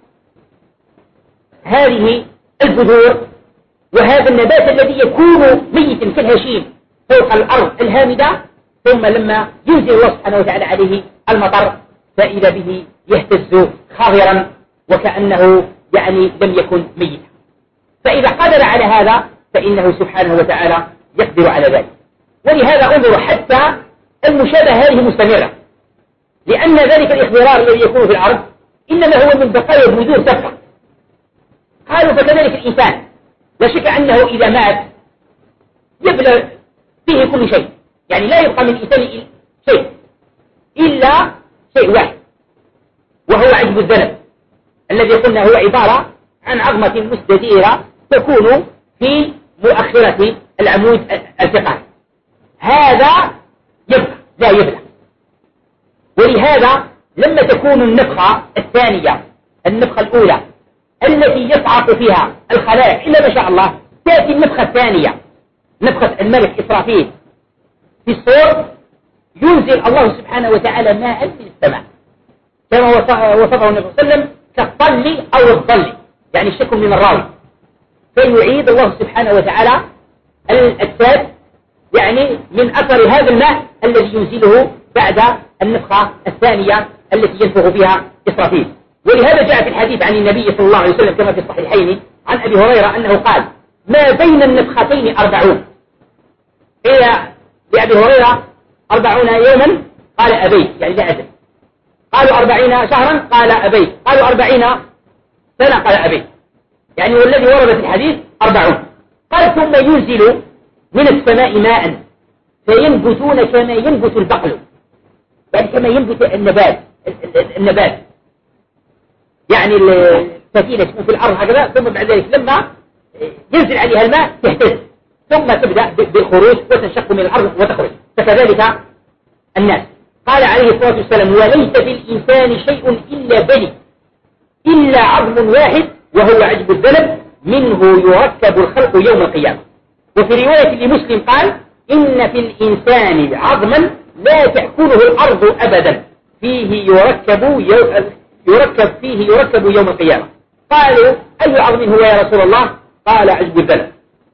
هذه البذور وهذا النبات الذي يكون ميتا كالهشيم فوق الأرض الهامدة، ثم لما ينزل الله سبحانه وتعالى عليه المطر فإذا به يهتز خاضرا وكأنه يعني لم يكن ميتا. فإذا قدر على هذا فإنه سبحانه وتعالى يقدر على ذلك. ولهذا انظروا حتى المشابهة هذه مستمرة، لأن ذلك الإخضرار الذي يكون في الأرض إنما هو من بقايا بذور تبقى. قالوا فكذلك الإنسان لا شك أنه إذا مات يبلى فيه كل شيء، يعني لا يبقى من الإنسان شيء إلا شيء واحد، وهو عجب الذنب الذي قلنا هو عبارة عن عظمة مستديرة تكون في مؤخرة العمود الفقري. هذا يبقى لا يبلى. ولهذا لما تكون النفخة الثانية النفخة الأولى التي يصعق فيها الخلائق إلا ما شاء الله، تأتي النفخة الثانية نفخة الملك إسرافيل في الصور، ينزل الله سبحانه وتعالى ماء من السماء كما وصفه النبي صلى الله عليه وسلم كالطل أو الضل، يعني الشكل من الراوي، فيعيد الله سبحانه وتعالى الأجساد يعني من أثر هذا الماء الذي ينزله بعد النفخة الثانية التي ينفخ فيها إسرافيل. ولهذا جاء في الحديث عن النبي صلى الله عليه وسلم كما في الصحيحين عن أبي هريرة أنه قال: ما بين النفختين 40. إلى لأبي هريرة 40 يوما قال أبيت، يعني لا أدري. قالوا 40 شهرا قال أبيت. قالوا 40 سنة قال أبيت، يعني والذي ورد في الحديث 40. قال: ثم ينزل من السماء ماء فينبتون كما ينبت البقل، يعني كما ينبت النبات يعني الفتيلة تكون في الأرض هكذا، ثم بعد ذلك لما ينزل عليها الماء تهتز ثم تبدأ بالخروج وتنشق من الأرض وتخرج. فكذلك الناس. قال عليه الصلاة والسلام: وليس في الإنسان شيء إلا بلي إلا عظم واحد وهو عجب الذنب منه يركب الخلق يوم القيامة. وفي رواية لمسلم قال: إن في الإنسان عظما لا تأكله الأرض أبدا فيه يركب يوم القيامة. قالوا: أي عظم هو يا رسول الله؟ قال: عجب الذنب.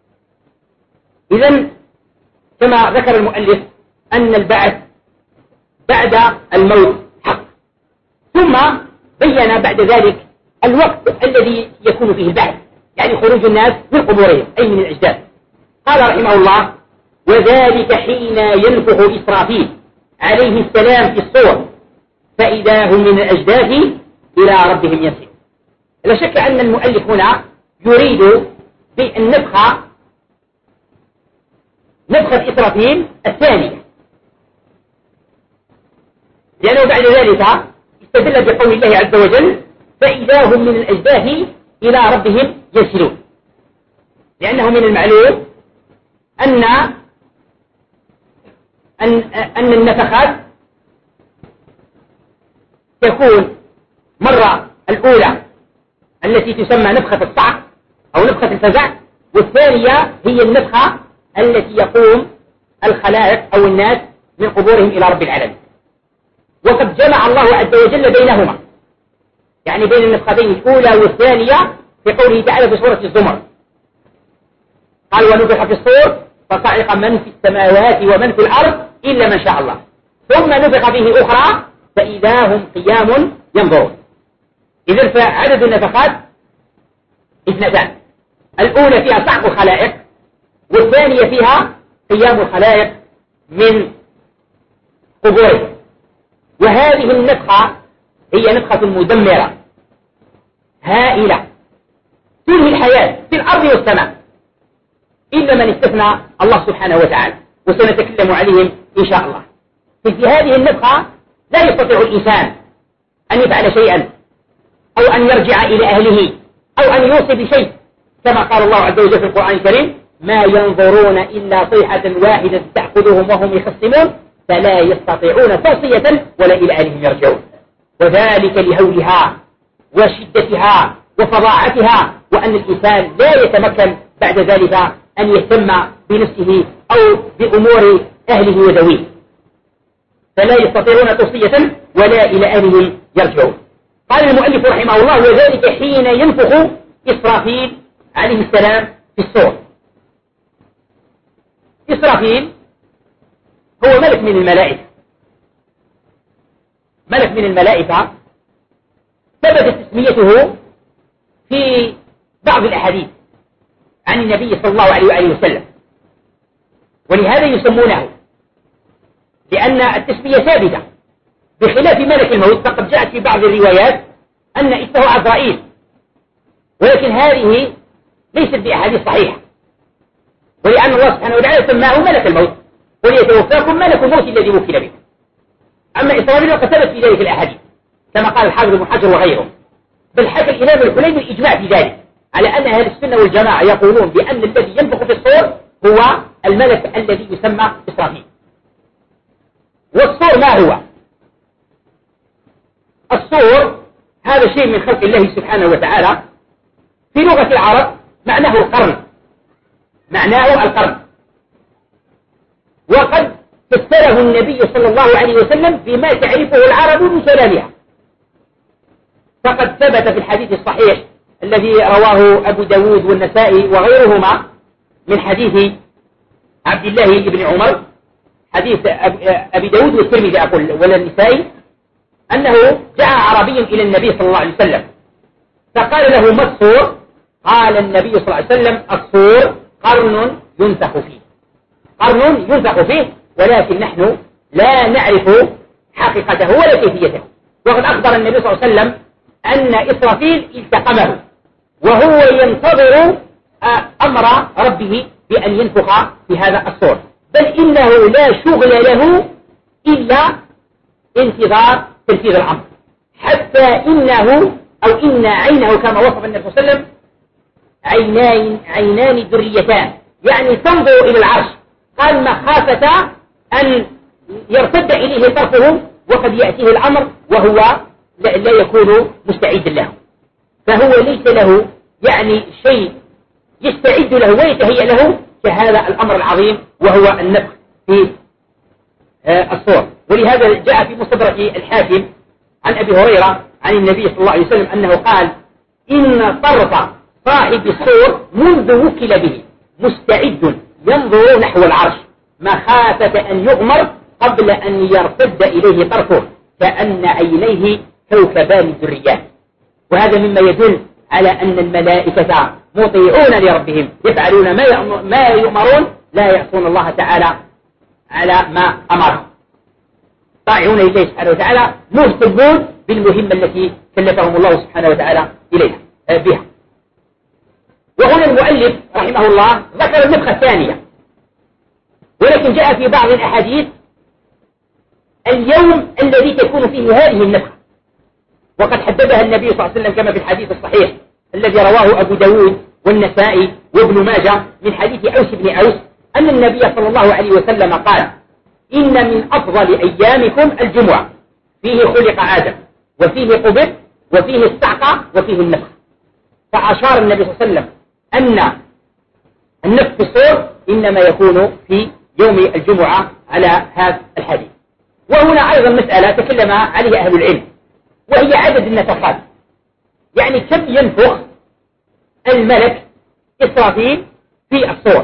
إذن كما ذكر المؤلف أن البعث بعد الموت حق، ثم بين بعد ذلك الوقت الذي يكون فيه البعث، يعني خروج الناس من قبورهم أي من الأجداث. قال رحمه الله: وذلك حين ينفخ إسرافيل عليه السلام في الصور فإذا هم من الأجداث إلى ربهم يصير. لا شك أن المؤلف هنا يريد بالنفخة نفخة إسرافيل الثانية، لأنه بعد ذلك استدل بقول الله عز وجل: فإذا هم من الأجداث إلى ربهم يسيرون، لأنه من المعلوم أن النفخات تكون مرة الأولى التي تسمى نفخة الصعق أو نفخة الفزع، والثانية هي النفخة التي يقوم الخلائق أو الناس من قبورهم إلى رب العالمين. وقد جمع الله عز وجل بينهما، يعني بين النفختين الأولى والثانية في قوله تعالى في سورة الزمر قال: ونفخ في الصور فصعق من في السماوات ومن في الأرض إلا من شاء الله ثم نفخ فيه أخرى فإذا هم قيام ينظرون. إذن فعدد النفخات 2، الأولى فيها صعق الخلائق والثانية فيها قيام الخلائق من قبورهم. وهذه النفخة هي نفخة مدمرة هائلة تنهي الحياة في الأرض والسماء، إلا من استثنى الله سبحانه وتعالى، وسنتكلم عليهم إن شاء الله. في هذه النفخة لا يستطيع الإنسان أن يفعل شيئا أو أن يرجع إلى أهله أو أن يوصي بشيء، كما قال الله عز وجل في القرآن الكريم: ما ينظرون إلا صيحة واحدة تأخذهم وهم يخصمون فلا يستطيعون توصية ولا إلى أهلهم يرجعون. وذلك لهولها وشدتها وفظاعتها، وأن الإنسان لا يتمكن بعد ذلك أن يهتم بنفسه أو بأمور أهله وذويه، فلا يستطيعون توصية ولا إلى أهلهم يرجعون. قال المؤلف رحمه الله: وذلك حين ينفخ إسرافيل عليه السلام في الصور. إسرافيل هو ملك من الملائكة، ملك من الملائكة ثبتت تسميته في بعض الأحاديث عن النبي صلى الله عليه وآله وسلم، ولهذا يسمونه، لأن التسمية ثابتة بخلاف ملك الموت. فقد جاءت في بعض الروايات أن اسمه عزرائيل، ولكن هذه ليست بأحاديث صحيحة، ولأن الله سبحانه وتعالى سماه ملك الموت، وليتوفاكم ملك الموت الذي وكل به. أما إسرافيل فقد ثبت في ذلك الأحاديث كما قال الحافظ ابن حجر وغيره، بل حكى الإمام الحليمي الإجماع في ذلك على أن أهل السنة والجماعة يقولون بأن الذي ينفخ في الصور هو الملك الذي يسمى إسرافيل. والصور ما هو؟ الصور هذا شيء من خلق الله سبحانه وتعالى، في لغة العرب معناه القرن، معناه القرن، وقد فسره النبي صلى الله عليه وسلم بما تعرفه العرب من كلامها. فقد ثبت في الحديث الصحيح الذي رواه أبو داود والنسائي وغيرهما من حديث عبد الله بن عمر، حديث أبي داود والترمذي أقول ولا النسائي، أنه جاء عربي إلى النبي صلى الله عليه وسلم فقال له: ما الصور؟ قال النبي صلى الله عليه وسلم: الصور قرن ينفخ فيه، قرن ينفخ فيه، ولكن نحن لا نعرف حقيقته ولا كيفيته. وقد أخبر النبي صلى الله عليه وسلم أن إسرافيل التقمه وهو ينتظر أمر ربه بأن ينفخ في هذا الصور، بل إنه لا شغل له إلا انتظار تنفيذ الأمر، حتى إنه أو إن عينه كما وصف النبي صلى الله عليه وسلم عينان ذريتان، يعني تنظر إلى العرش، قال مخافة أن يرتد إليه طرفه وقد يأتيه الأمر وهو لا يكون مستعدا له، فهو ليس له يعني شيء يستعد له ويتهيأ له كهذا الأمر العظيم وهو النفخ في الصور. ولهذا جاء في مستدرك الحاكم عن أبي هريرة عن النبي صلى الله عليه وسلم أنه قال: إن طرف صاحب الصور منذ وكل به مستعد ينظر نحو العرش مخافة أن يؤمر قبل أن يرتد إليه طرفه كأن عينيه كوكبان الذريات. وهذا مما يدل على أن الملائكة مطيعون لربهم، يفعلون ما يؤمرون، لا يعصون الله تعالى على ما أمرهم، طاعون لله سبحانه وتعالى، مهتمون بالمهمة التي كلفهم الله سبحانه وتعالى إليها بها. وهنا المؤلف رحمه الله ذكر النفخة الثانية، ولكن جاء في بعض الأحاديث اليوم الذي تكون فيه هذه النفخة، وقد حددها النبي صلى الله عليه وسلم كما في الحديث الصحيح الذي رواه أبو داود والنسائي وابن ماجه من حديث أوس بن أوس أن النبي صلى الله عليه وسلم قال: إن من أفضل أيامكم الجمعة، فيه خلق آدم وفيه قبض وفيه استعقى وفيه النفخ. فأشار النبي صلى الله عليه وسلم أن النفخ في الصور إنما يكون في يوم الجمعة على هذا الحديث. وهنا أيضا مسألة تكلم عليها أهل العلم، وهي عدد النفخات، يعني كم ينفخ الملك إسرافيل في الصور.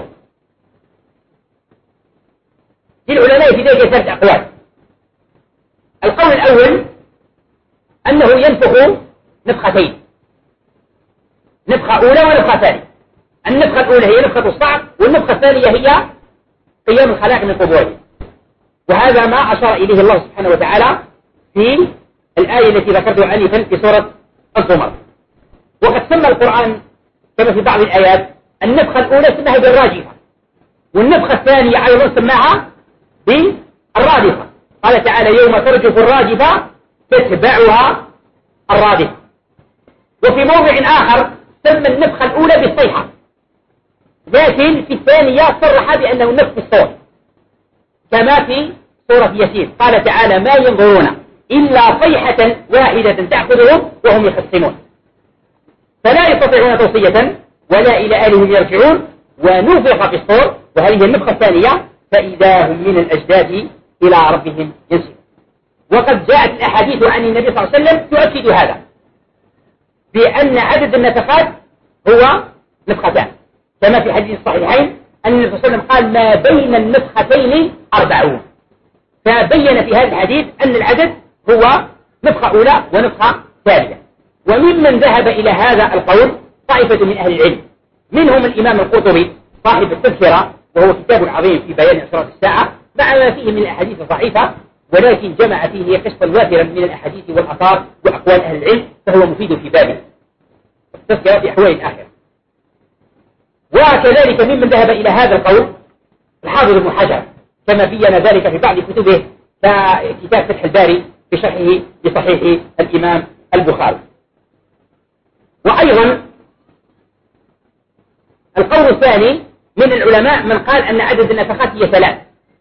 للعلماء في ذلك 3 أقوال. القول الأول أنه ينفخ نفختين، نفخة أولى ونفخة ثانية. النفخة الأولى هي نفخة الصعق، والنفخة الثانية هي قيام الخلائق من قبورهم. وهذا ما أشار إليه الله سبحانه وتعالى في الآية التي ذكرتها آنفا في سورة الزمر. وقد سمى القرآن كما في بعض الآيات النفخة الأولى سماها بالراجفة، والنفخة الثانية أيضا سماها بالرادفة. قال تعالى يوم ترجف الراجفة تتبعها الرادفة. وفي موضع آخر سمى النفخة الأولى بالصيحة، لكن في الثانية صرح بأنه نفخ الصور كما في سورة ياسين. قال تعالى ما ينظرون إلا صيحة واحدة تأخذهم وهم يخصمون فلا يستطيعون توصية ولا إلى أهلهم يرجعون ونفخ في الصور، وهذه النفخة الثانية فإذا هم من الأجداث إلى ربهم ينسلون. وقد جاءت الأحاديث عن النبي صلى الله عليه وسلم تؤكد هذا، بأن عدد النفخات هو نفختان، كما في حديث الصحيحين أن النبي صلى الله عليه وسلم قال ما بين النفختين 40. فبين في هذا الحديث أن العدد هو نفخة أولى ونفخة ثانية. وممن ذهب إلى هذا القول طائفة من أهل العلم، منهم الإمام القرطبي صاحب التذكرة، وهو كتاب عظيم في بيان أسرار الساعة، مع ما فيه من الأحاديث الضعيفة، ولكن جمع فيه قسطا وافرا من الأحاديث والآثار وأقوال أهل العلم، فهو مفيد في بابه التذكرة في أحوال الآخرة. وكذلك ممن ذهب إلى هذا القول الحافظ ابن حجر، كما بين ذلك في بعض كتبه ككتاب فتح الباري بشرحه لصحيح الإمام البخاري. وأيضا القول الثاني من العلماء من قال أن عدد النفخات هي 3.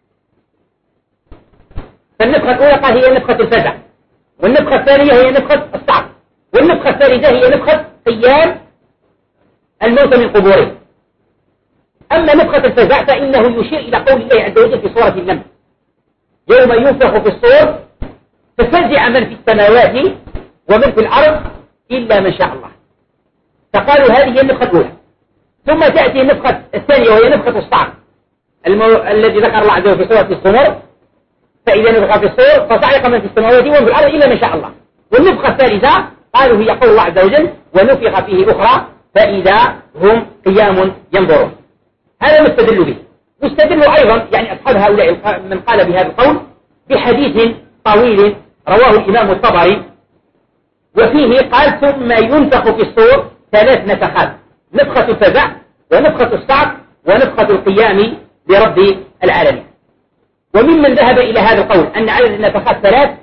فالنفخة الأولى قال هي نفخة الفزع، والنفخة الثانية هي نفخة الصعق، والنفخة الثالثة هي نفخة قيام الموتى من قبورهم. أما نفخة الفزع فإنه يشير إلى قول الله عز وجل في سورة النمل يوم ينفخ في الصور ففزع من في السماوات ومن في الأرض إلا من شاء الله. فقالوا هذه هي النفخة الأولى. ثم تأتي النفخة الثانية وهي نفخة الصعق الذي ذكر الله عز وجل في سورة الزمر فإذا نفخ في الصور فصعق من في السماوات ومن في الأرض إلا من شاء الله. والنفخة الثالثة قالوا هي قول الله عز وجل ونفخ فيه أخرى فإذا هم قيام ينظرون. هذا مستدل به. مستدل أيضا يعني أصحاب هؤلاء من قال بهذا القول بحديث طويل رواه الإمام الطبري، وفيه قال ثم ينفخ في الصور 3 نفخات، نفخة الفزع ونفخة الصعق ونفخة القيام برب العالمين. وممن ذهب إلى هذا القول أن عدد النفخات 3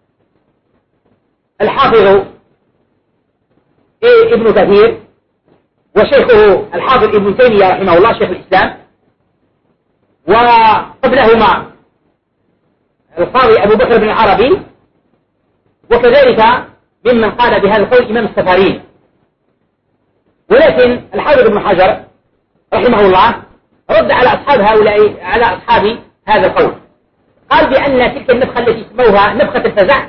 الحافظ ابن كثير وشيخه الحافظ ابن تيمية رحمه الله شيخ الإسلام، وقبلهما القاضي أبو بكر بن العربي، وكذلك ممن قال بهذا القول إمام السفارين. ولكن الحافظ ابن حجر رحمه الله رد على أصحاب هؤلاء على أصحاب هذا القول، قال بأن تلك النفخة التي سموها نفخة الفزع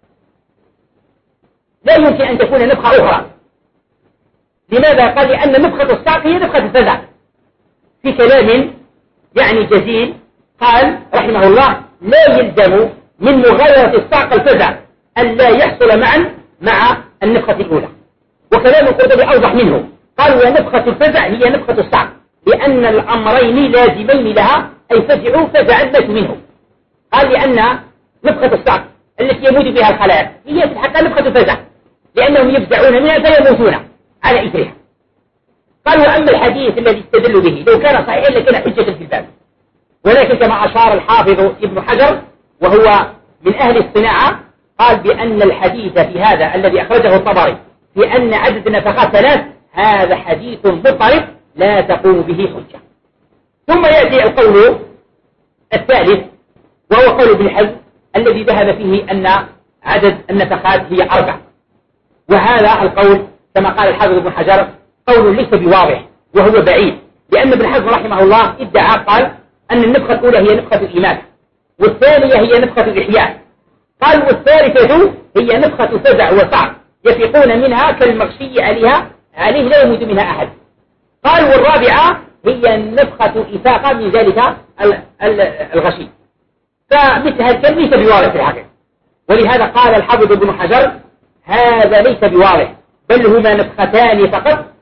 لا يمكن أن تكون نفخة أخرى. لماذا؟ قال لأن نفخة الصعق هي نفخة الفزع. في كلام يعني جزيل قال رحمه الله لا يلزم من مغايرة الصعق الفزع أن لا يحصل معا مع النفخة الأولى. وكلام القرطبي أوضح منه، قال ونفخة الفزع هي نفخة الصعق لأن الأمرين لازمين لها، أي فزعوا فزعا ماتوا منه. قال لأن نفخة الصعق التي يموت بها الخلائق هي في الحقيقة نفخة الفزع لأنهم يفزعون منها فيموتون على إثرها. قال وأما الحديث الذي استدلوا به لو كان صحيحا لكان حجة في الباب، ولكن كما أشار الحافظ ابن حجر وهو من أهل الصناعة قال بأن الحديث في هذا الذي أخرجه الطبري في أن عدد النفخات 3 هذا حديث مضطرب لا تقوم به حجة. ثم يأتي القول الثالث وهو قول ابن حزم الذي ذهب فيه أن عدد النفخات هي 4. وهذا القول كما قال الحافظ ابن حجر قول ليس بواضح وهو بعيد، لأن ابن حزم رحمه الله ادعى قال أن النفخة الأولى هي نفخة الإيمان، والثانية هي نفخة الإحياء، قال والثالثة هي نفخة فزع وصعق يفيقون منها كالمغشي عليه لا يموت منها أحد، قال والرابعة هي نفخة إفاقة من ذلك الغشي. فمثل هذا الكلام ليس بواضح في الحقيقة، ولهذا قال الحافظ ابن حجر هذا ليس بواضح بل هما نفختان فقط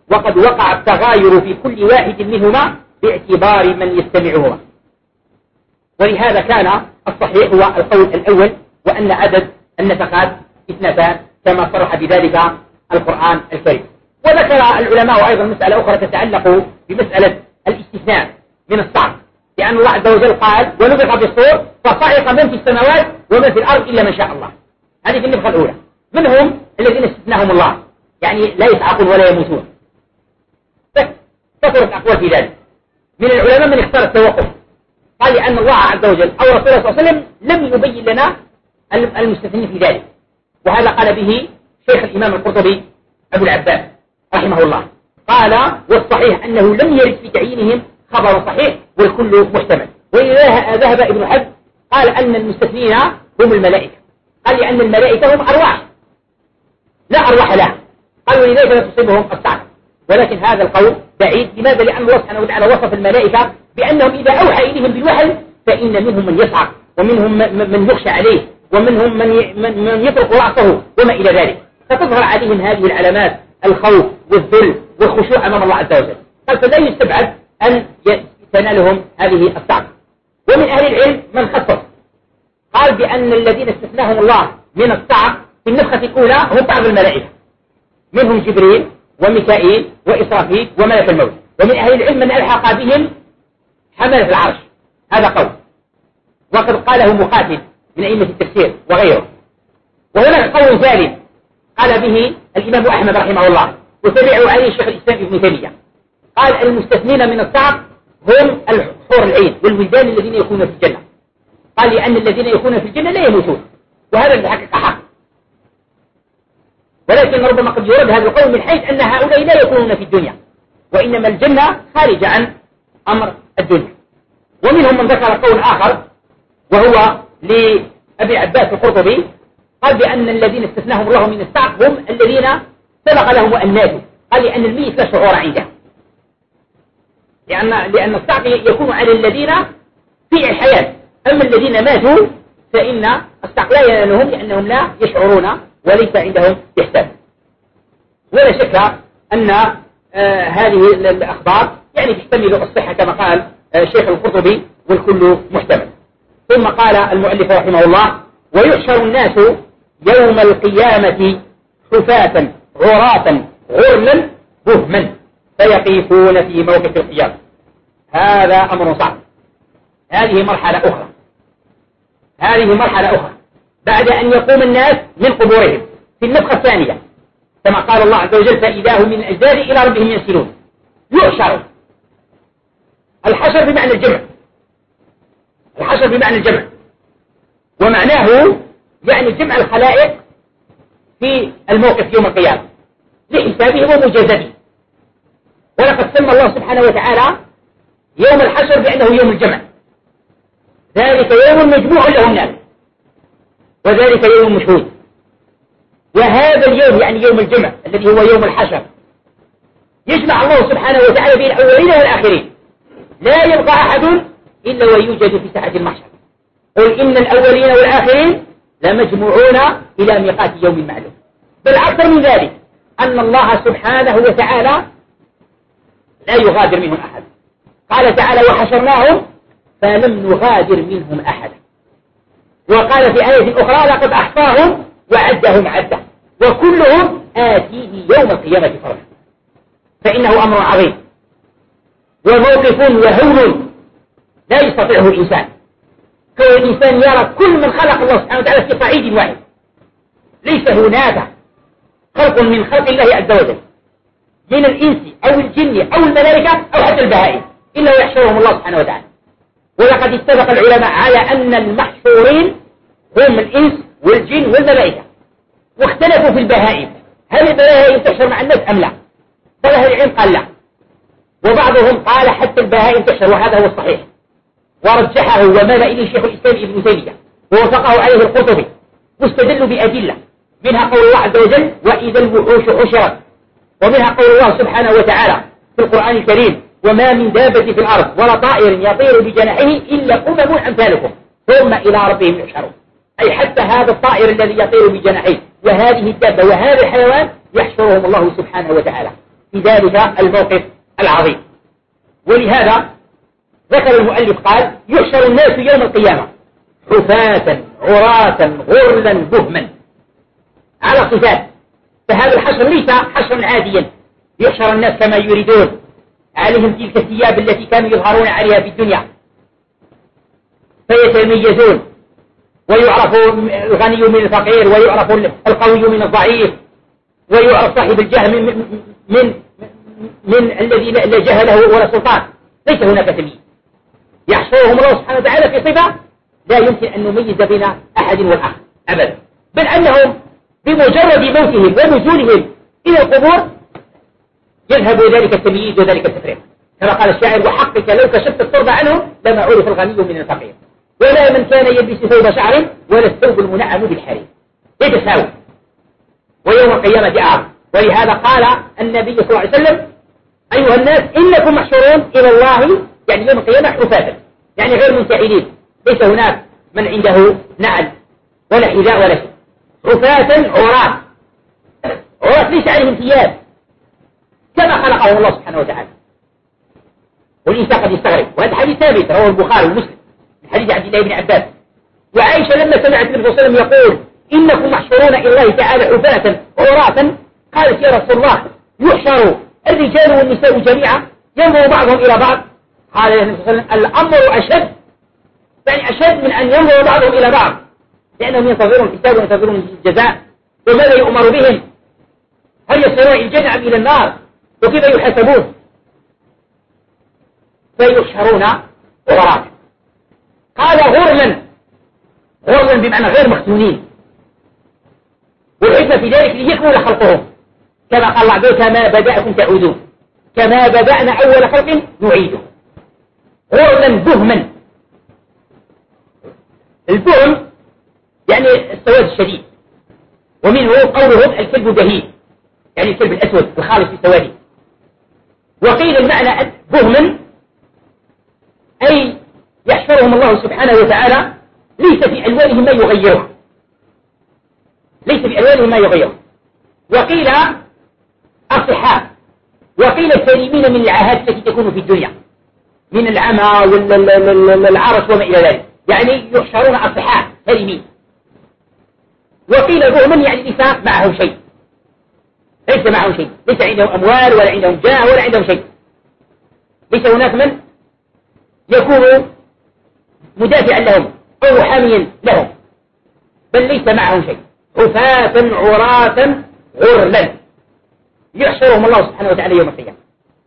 وقد وقع التغاير في كل واحد منهما باعتبار من يستمعهما. ولهذا كان الصحيح هو القول الأول، وأن عدد النفقات 2 كما صرح بذلك القرآن الكريم. وذكر العلماء أيضا مسألة أخرى تتعلق بمسألة الاستثناء من الصعق، لأن الله عز وجل قال ونفخ في الصور فصعق من في السماوات ومن في الأرض إلا من شاء الله. هذه في النفخة الأولى. منهم الذين استثناهم الله، يعني لا يصعقون ولا يموتون. كثرت أقوال في ذلك. من العلماء من اختار التوقف، قال لأن الله عز وجل أو رسوله صلى الله عليه وسلم لم يبين لنا المستثنين في ذلك. وهذا قال به شيخ الإمام القرطبي أبو العباس رحمه الله، قال والصحيح أنه لم يرد في تعيينهم خبر صحيح والكل محتمل. وإذا ذهب ابن حزم قال أن المستثنين هم الملائكة، قال لأن الملائكة هم أرواح لا أرواح لها، قال ولذلك لا تصيبهم الصعقة. ولكن هذا القول بعيد. لماذا؟ لأن الله سبحانه وتعالى وصف الملائكة بأنهم إذا أوحى إليهم بالوحي فإن منهم من يصعق ومنهم من يخشى عليه ومنهم من يطرق رأسه وما إلى ذلك، فتظهر عليهم هذه العلامات الخوف والذل والخشوع أمام الله عز وجل. قال فلا يستبعد أن تنالهم هذه الصعقة. ومن أهل العلم من خصص قال بأن الذين استثناهم الله من الصعق في النفخة الأولى هم بعض الملائكة، منهم جبريل وميكائيل وإسرافيل وملك الموت. ومن أهل العلم من ألحق بهم حملة العرش، هذا قول، وقد قاله مقاتل من أئمة التفسير وغيره. وهناك قول ثالث قال به الإمام أحمد رحمه الله وتبعوا عليه الشيخ الإسلام ابن تيمية، قال المستثنين من الصعق هم الحور العين والولدان الذين يكونون في الجنة، قال لأن الذين يكونون في الجنة لا يموتون، وهذا الحقيقة حق. ولكن ربما قد يرد هذا القول من حيث أن هؤلاء لا يكونون في الدنيا، وإنما الجنة خارج عن أمر الدنيا. ومنهم من ذكر قول آخر وهو لأبي عباس القرطبي، قال بأن الذين استثناهم الله من الصعق هم الذين سبق لهم أن ماتوا، قال لأن الميت لا شعور عنده، لأن الصعق يكون على الذين في الحياة، أما الذين ماتوا فإن الصعق لا ينالهم لأنهم لا يشعرون وليس عندهم إحساس. ولا شك أن هذه الأخبار يعني تحتمل الصحة كما قال شيخ القرطبي والكل محتمل. ثم قال المؤلف رحمه الله ويحشر الناس يوم القيامة حفاة عراة غرلا بهما فيقفون في موقف القيامة. هذا أمر صعب. هذه مرحلة أخرى بعد أن يقوم الناس من قبورهم في النفخة الثانية، كما قال الله عز وجل فإذا هم من الأجداث إلى ربهم ينسلون. يحشر، الحشر بمعنى الجمع، ومعناه يعني جمع الخلائق في الموقف يوم القيامة لحسابه ومجازته. ولقد سمى الله سبحانه وتعالى يوم الحشر بأنه يوم الجمع، ذلك يوم مجموع له الناس وذلك يوم مشهود. وهذا اليوم يعني يوم الجمع الذي هو يوم الحشر يجمع الله سبحانه وتعالى بين الأولين والآخرين، لا يبقى أحد إلا ويوجد في ساحة المحشر. قل إن الأولين والآخرين لمجموعون إلى ميقات يوم معلوم. بل أكثر من ذلك أن الله سبحانه وتعالى لا يغادر منهم أحد. قال تعالى وحشرناهم فلم نغادر منهم أحدا. وقال في آية أخرى لقد أحصاهم وعدهم عدا وكلهم آتيه يوم القيامة فردا. فإنه أمر عظيم وموقف وهول لا يستطيعه الإنسان. كون الإنسان يرى كل من خلق الله سبحانه وتعالى في صعيد واحد، ليس هناك خلق من خلق الله عز وجل من الإنس أو الجن أو الملائكة أو حتى البهائم إلا ويحشرهم الله سبحانه وتعالى. ولقد اتفق العلماء على أن المحشورين هم الإنس والجن والملائكة، واختلفوا في البهائم هل البهائم تحشر مع الناس أم لا؟ فأهل العلم قال لا، وبعضهم قال حتى البهائم تحشر، وهذا هو الصحيح ورجحه ومال إليه شيخ الإسلام ابن تيمية ووافقه عليه القرطبي، واستدلوا بأدلة منها قول الله عز وجل وإذا الوحوش حشرت، ومنها قول الله سبحانه وتعالى في القرآن الكريم وما من دابة في الأرض ولا طائر يطير بجناحه إلا أمم أمثالكم ثم إلى ربهم يحشرون. أي حتى هذا الطائر الذي يطير بجناحيه وهذه الدابة وهذا الحيوان يحشرهم الله سبحانه وتعالى في ذلك الموقف العظيم. ولهذا ذكر المؤلف قال: يحشر الناس يوم القيامة حفاة عراة غرلا بهما، على صفات. فهذا الحشر ليس حشرا عاديا، يحشر الناس كما يريدون، عليهم تلك الثياب التي كانوا يظهرون عليها في الدنيا، فيتميزون، ويعرف الغني من الفقير، ويعرف القوي من الضعيف، ويعرف صاحب الجاه من الذي لا جاه له ولا سلطان. ليس هناك تمييز، يحشرهم الله سبحانه وتعالى في صفة لا يمكن أن نميز بين أحد والآخر أبدا، بل أنهم بمجرد موتهم ونزولهم إلى القبور يذهب ذلك التمييز وذلك التفريق، كما قال الشاعر: وحقك لو كشفت التربة عنهم لما عرف الغني من الفقير، ولا من كان يلبس ثوب شعر ولا الثوب المنعم بالحرير. يتساوي ويوم القيامة أعظم. ولهذا قال النبي صلى الله عليه وسلم: أيها الناس إنكم محشورون إلى الله، يعني يوم القيامة حفاة، يعني غير منتعلين، ليس هناك من عنده نعل ولا حذاء ولا شيء، حفاة عراة. عراة ليس عليهم ثياب، كما خلقهم الله سبحانه وتعالى. والإنسان قد يستغرب، وهذا حديث ثابت رواه البخاري ومسلم من حديث عبد الله بن عباس. وعائشة لما سمعت النبي صلى الله عليه وسلم يقول: إنكم محشورون إلى الله تعالى حفاة عراة، قالت: يا رسول الله، يحشر الرجال والنساء جميعا ينظر بعضهم إلى بعض؟ قال النبي صلى الله عليه وسلم: الأمر أشد، يعني أشد من أن ينظر بعضهم إلى بعض، لأنهم ينتظرون الحساب وينتظرون الجزاء، وماذا يؤمر بهم؟ هل يصلون إلى الجنة أم إلى النار؟ وكيف يحاسبون؟ فيحشرون عراة. قال: غرلا، غرلا بمعنى غير مختونين، والحكمة في ذلك ليكمل خلقهم، كما قال الله عز وجل: كما بدأكم تعودون، كما بدأنا أول خلق نعيده. غرلا بهما، البهم يعني السواد الشديد، ومنه قولهم الكلب دهيب، يعني الكلب الأسود الخالص في سواده. وقيل المعنى بهما أي يحشرهم الله سبحانه وتعالى ليس في ألوانهم ما يغيرها، ليس في ألوانهم ما يغيرها. وقيل أصحاء، وقيل سليمين من العاهات التي تكون في الدنيا من العمى والعرس وما إلى ذلك، يعني يحشرون أصحاء سليمين. وقيل بهما يعني ليس معهم شيء، ليس معهم شيء، ليس عندهم أموال ولا عندهم جاه ولا عندهم شيء، ليس هناك من يكون مدافعا لهم أو حاميا لهم، بل ليس معهم شيء، حفاة عراة غرلا، يحشرهم الله سبحانه وتعالى يوم القيامة.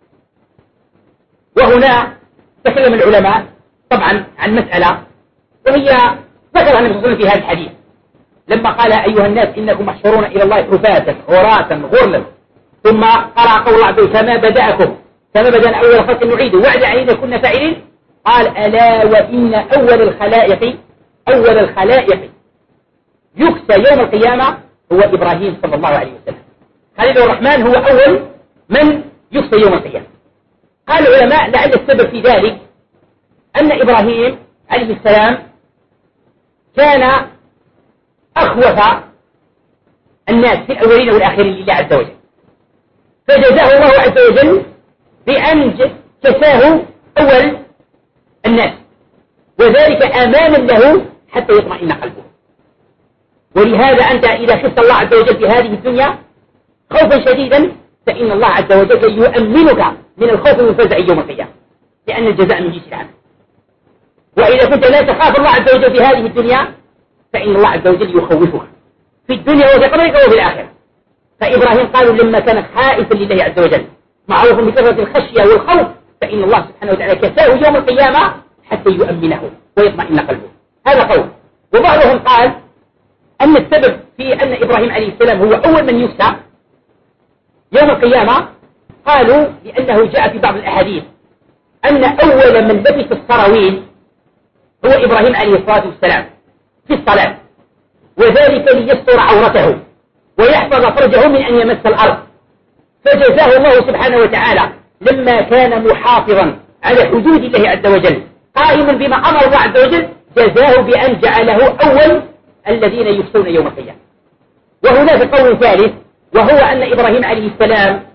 وهنا تكلم العلماء طبعا عن مسألة، وهي ذكرها النبي صلى الله عليه وسلم في هذا الحديث لما قال: أيها الناس إنكم محشورون إلى الله حفاة عراة غرلا، ثم قرأ قول الله عز وجل: كما بدأكم، كما بدأنا أول خلق نعيده، وعد علينا كنا فاعلين. قال: ألا وإن أول الخلائق يكسى يوم القيامة هو إبراهيم صلى الله عليه وسلم. خليل الرحمن هو أول من يكسى يوم القيامة. قال العلماء: لعل السبب في ذلك أن إبراهيم عليه السلام كان أخوف الناس في الأولين والآخرين لله عز وجل، فجزاه الله عز وجل بأن كساه أول الناس، وذلك أمانا له حتى يطمئن قلبه. ولهذا أنت إذا خفت الله عز وجل في هذه الدنيا خوفا شديدا، فإن الله عز وجل يؤمنك من الخوف والفزع يوم القيامة، لأن الجزاء من جنس العمل. وإذا كنت لا تخاف الله عز وجل في هذه الدنيا، فإن الله عز وجل يخوفك في الدنيا وفي قبرك وفي الآخرة. فإبراهيم قالوا لما كان خائفا لله عز وجل معروف بكثرة الخشية والخوف، فإن الله سبحانه وتعالى كساه يوم القيامة حتى يؤمنه ويطمئن قلبه. هذا قول. وبعضهم قال أن السبب في أن إبراهيم عليه السلام هو أول من يكسى يوم القيامة، قالوا لأنه جاء في بعض الأحاديث أن أول من لبس السراويل هو إبراهيم عليه الصلاة والسلام في الصلاة، وذلك ليستر عورته ويحفظ فرجه من أن يمس الأرض. فجزاه الله سبحانه وتعالى لما كان محافظا على حدود الله عز وجل قائما بما أمر الله عز وجل، جزاه بأن جعله أول الذين يكسون يوم القيامة. وهناك قول ثالث، وهو أن إبراهيم عليه السلام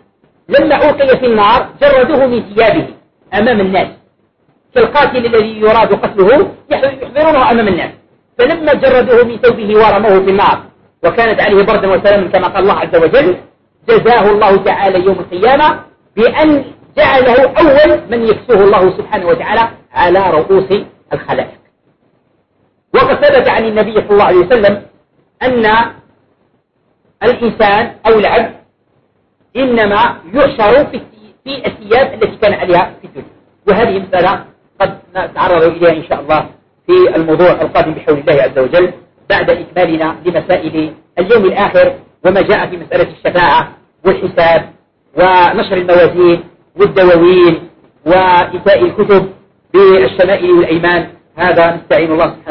لما ألقي في النار جردوه من ثيابه أمام الناس، كالقاتل الذي يراد قتله يحضرونه أمام الناس. فلما جردوه من ثوبه ورموه في النار وكانت عليه بردا وسلاما كما قال الله عز وجل، جزاه الله تعالى يوم القيامة بأن جعله أول من يكسوه الله سبحانه وتعالى على رؤوس الخلائق. وقد ثبت عن النبي صلى الله عليه وسلم أن الإنسان أو العبد إنما يحشر في الثياب التي كان عليها في الدنيا. وهذه مسألة قد نتعرض إليها إن شاء الله في الموضوع القادم بحول الله عز وجل بعد إكمالنا لمسائل اليوم الآخر وما جاء في مسألة الشفاعة والحساب ونشر الموازين والدواوين وإيتاء الكتب بالشمائل والأيمان. هذا نستعين الله سبحانه